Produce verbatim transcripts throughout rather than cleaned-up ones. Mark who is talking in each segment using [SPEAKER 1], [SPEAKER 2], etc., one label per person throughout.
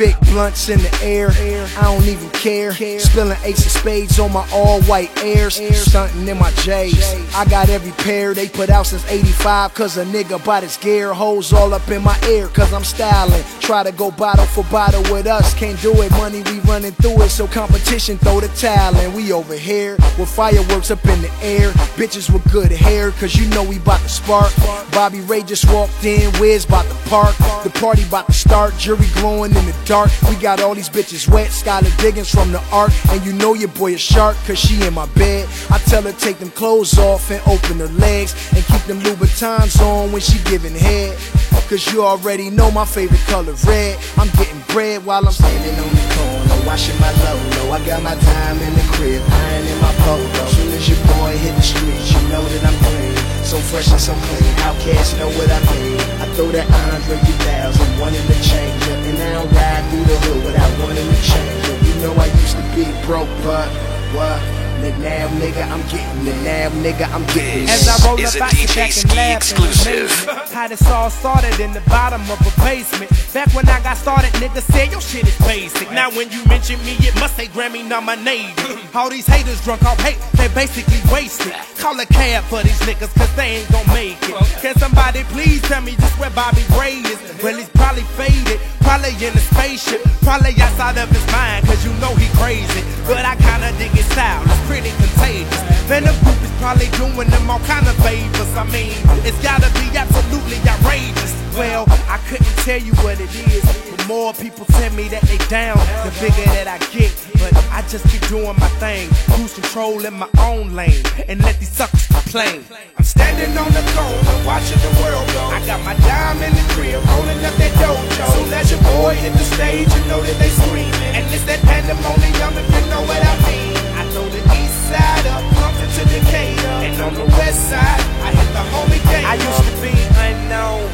[SPEAKER 1] big blunts in the air, I don't even care. Spilling ace of spades on my all-white airs, stunting in my J's. I got every pair they put out since eighty-five, cause a nigga bought his gear. Hoes all up in my ear, cause I'm styling. Try to go bottle for bottle with us, can't do it, money we running through it. So competition, throw the towel in. We over here with fireworks up in the air, bitches with good hair, cause you know we bout to spark. Bobby Ray just walked in, Wiz bout to park. The party bout to start, jury glowing in the dark. We got all these bitches wet, Skylar Diggins from the Ark. And you know your boy a shark, cause she in my bed. I tell her take them clothes off and open her legs, and keep them Louboutins on when she giving head. Cause you already know my favorite color, red. I'm getting bread while I'm standing on the corner, washing my Lolo. I got my time in the crib, iron in my polo. Soon as your boy hit the streets, you know that I'm clean. So fresh and so clean, outcasts know what I mean. I throw that Andre three thousand, wanting to change up, and I don't ride through the hood without wanting to change up. You know I used to be broke, but what? The now nigga, I'm getting the now nigga, I'm getting.
[SPEAKER 2] As I roll up, I sit back and laugh
[SPEAKER 3] exclusive.
[SPEAKER 2] How this all started in the bottom of a basement. Back when I got started, niggas said your shit is basic. Now when you mention me, it must say Grammy nominated. All these haters drunk off hate, they basically wasted. Call a cab for these niggas, cause they ain't gon' make it. Can somebody please tell me just where Bobby Ray is? Well, he's probably faded, probably in a spaceship, probably outside of his mind, cause you know he crazy. But I kinda dig his style, it's pretty contagious. Man, the group is probably doing them all kind of favors. I mean, it's gotta be absolutely outrageous. Well, I couldn't tell you what it is, but more people tell me that they down, the bigger that I get. But I just keep doing my thing, cruise control in my own lane, and let these suckers complain. I'm standing on the corner, watching the world go. I got my dime in the crib, rolling up that dojo. Soon as your boy hit the stage, you know that they screaming, and it's that pandemonium, if you know what I mean. I throw the east side up, pumping to Decatur, and on the west side, I hit the homie gate. I used to be unknown,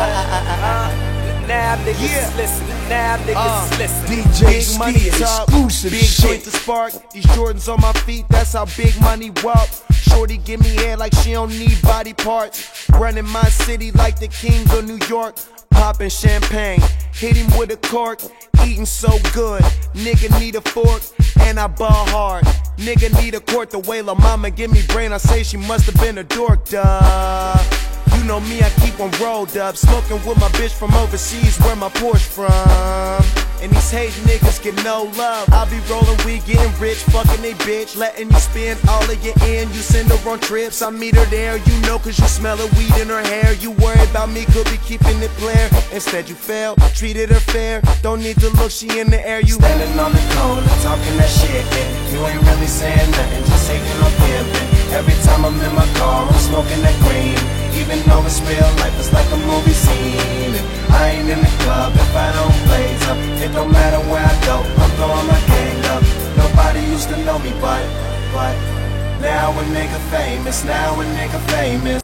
[SPEAKER 2] uh, now niggas yeah. listen, now niggas uh, listen.
[SPEAKER 1] D J
[SPEAKER 4] Big money talk,
[SPEAKER 1] exclusive
[SPEAKER 4] big
[SPEAKER 1] shit.
[SPEAKER 4] joint to spark. These Jordans on my feet, that's how big money walk. Shorty give me hair like she don't need body parts. Running my city like the king of New York. Popping champagne, hit him with a cork. Eating so good, nigga need a fork. And I ball hard, nigga need a quart. The way la mama give me brain, I say she must have been a dork, duh. You know me, I keep on rolled up, smoking with my bitch from overseas, where my Porsche from. And these hate niggas get no love. I be rolling weed, getting rich, fucking they bitch, letting you spend all of your in. You send her on trips, I meet her there, you know, cause you smell a weed in her hair. You worry about me, could be keeping it player. Instead you fail, treated her fair. Don't need to look, she in the air. You
[SPEAKER 5] standing on the corner, talking that shit, and you ain't really saying nothing, just hating on pimping. Every time I'm in my car, I'm smoking that green. Even though it's real life, it's like a movie scene. And I ain't in the club if I don't blaze up. It don't matter where I go, I'm throwing my gang up. Nobody used to know me, but, but now a nigga famous, now a nigga famous.